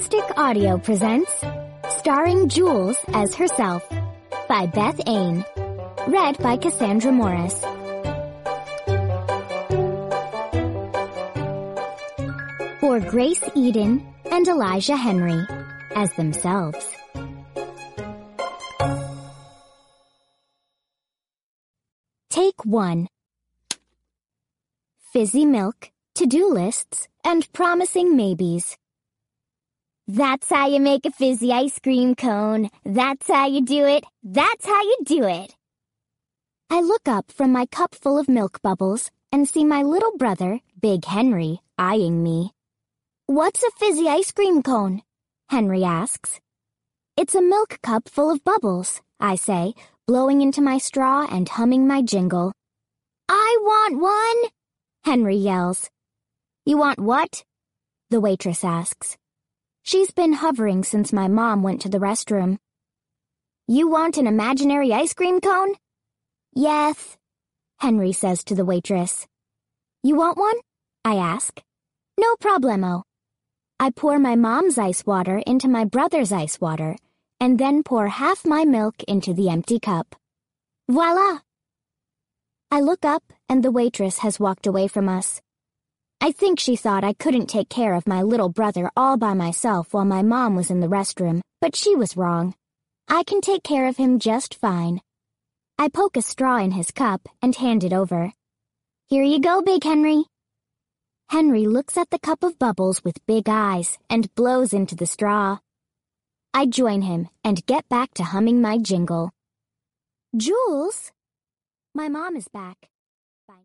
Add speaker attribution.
Speaker 1: Scholastic Audio presents Starring Jules as Herself by Beth Ain. Read by Cassandra Morris. For Grace Eden and Elijah Henry as themselves. Take 1. Fizzy milk, to-do lists, and promising maybes. That's how you make a fizzy ice cream cone. That's how you do it. That's how you do it. I look up from my cup full of milk bubbles and see my little brother, Big Henry, eyeing me. What's a fizzy ice cream cone? Henry asks. It's a milk cup full of bubbles, I say, blowing into my straw and humming my jingle. I want one, Henry yells. You want what? The waitress asks. She's been hovering since my mom went to the restroom. You want an imaginary ice cream cone? Yes, Henry says to the waitress. You want one? I ask. No problemo. I pour my mom's ice water into my brother's ice water, and then pour half my milk into the empty cup. Voila! I look up, and the waitress has walked away from us. I think she thought I couldn't take care of my little brother all by myself while my mom was in the restroom, but she was wrong. I can take care of him just fine. I poke a straw in his cup and hand it over. Here you go, Big Henry. Henry looks at the cup of bubbles with big eyes and blows into the straw. I join him and get back to humming my jingle. Jules? My mom is back.